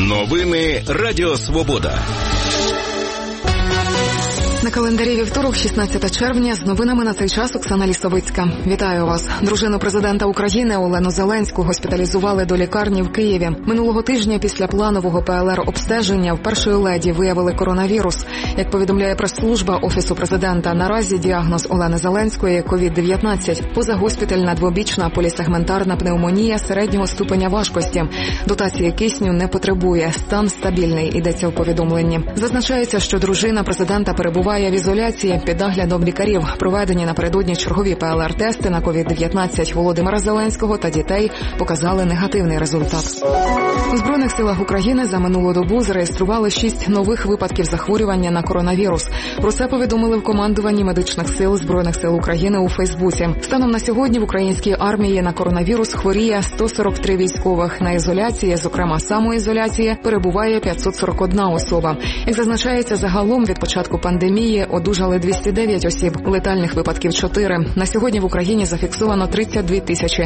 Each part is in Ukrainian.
Новини Радіо Свобода. На календарі вівторок, 16 червня, з новинами на цей час Оксана Лісовицька. Вітаю вас. Дружину президента України Олену Зеленську госпіталізували до лікарні в Києві. Минулого тижня після планового ПЛР-обстеження в першої леді виявили коронавірус. Як повідомляє прес-служба Офісу президента, наразі діагноз Олени Зеленської – COVID-19. Позагоспітальна двобічна полісегментарна пневмонія середнього ступеня важкості. Дотації кисню не потребує. Стан стабільний, йдеться в повідомленні. Зазначається, що дружина президента перебуває в ізоляції під наглядом лікарів. Проведені напередодні чергові ПЛР-тести на COVID-19 Володимира Зеленського та дітей показали негативний результат. У Збройних силах України за минулу добу зареєстрували 6 нових випадків захворювання на коронавірус. Про це повідомили в командуванні медичних сил Збройних сил України у Фейсбуці. Станом на сьогодні в українській армії на коронавірус хворіє 143 військових. На ізоляції, зокрема самоізоляції, перебуває 541 особа. Як зазначається, загалом від початку пандемії одужали 209 осіб, летальних випадків 4. На сьогодні в Україні зафіксовано 32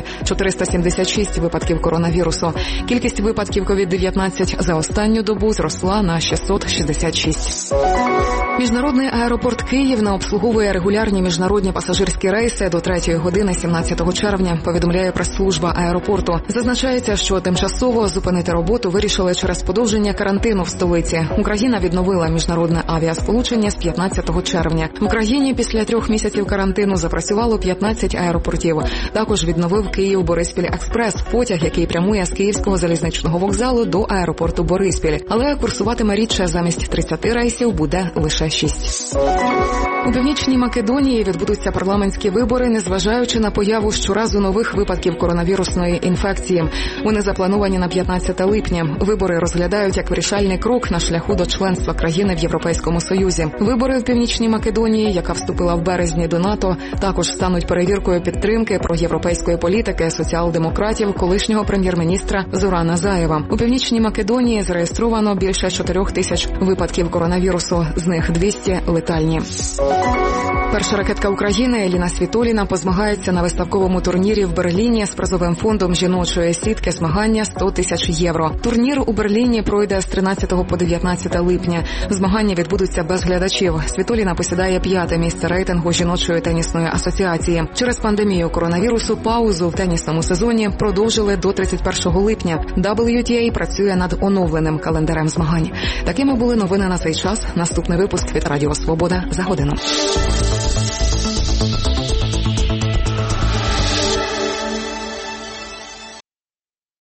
476 випадків коронавірусу. Кількість випадків COVID-19 за останню добу зросла на 666. Міжнародний аеропорт Київ обслуговує регулярні міжнародні пасажирські рейси до 3-ї години 17 червня, повідомляє прес-служба аеропорту. Зазначається, що тимчасово зупинити роботу вирішили через подовження карантину в столиці. Україна відновила міжнародне авіасполучення з 15 червня. В Україні після 3 місяців карантину запрацювало 15 аеропортів. Також відновив Київ-Бориспіль-Експрес, потяг, який прямує з Київського залізничного вокзалу до аеропорту Бориспіль. Але курсуватиме рідше, замість 30 рейсів буде лише 6. У Північній Македонії відбудуться парламентські вибори, незважаючи на появу щоразу нових випадків коронавірусної інфекції. Вони заплановані на 15 липня. Вибори розглядають як вирішальний крок на шляху до членства країни в Європейському Союзі. Вибори в Північній Македонії, яка вступила в березні до НАТО, також стануть перевіркою підтримки проєвропейської політики соціал-демократів колишнього прем'єр-міністра Зорана Заєва. У Північній Македонії зареєстровано більше 4 тисяч випадків коронавірусу, з них 200 летальні. Перша ракетка України Еліна Світоліна позмагається на виставковому турнірі в Берліні з призовим фондом жіночої сітки змагання 100 тисяч євро. Турнір у Берліні пройде з 13 по 19 липня. Змагання відбудуться без глядачів. Світоліна посідає 5-те місце рейтингу жіночої тенісної асоціації. Через пандемію коронавірусу паузу в тенісному сезоні продовжили до 31 липня. WTA працює над оновленим календарем змагань. Такими були новини на цей час. Наступний випуск від Радіо Свобода за годину.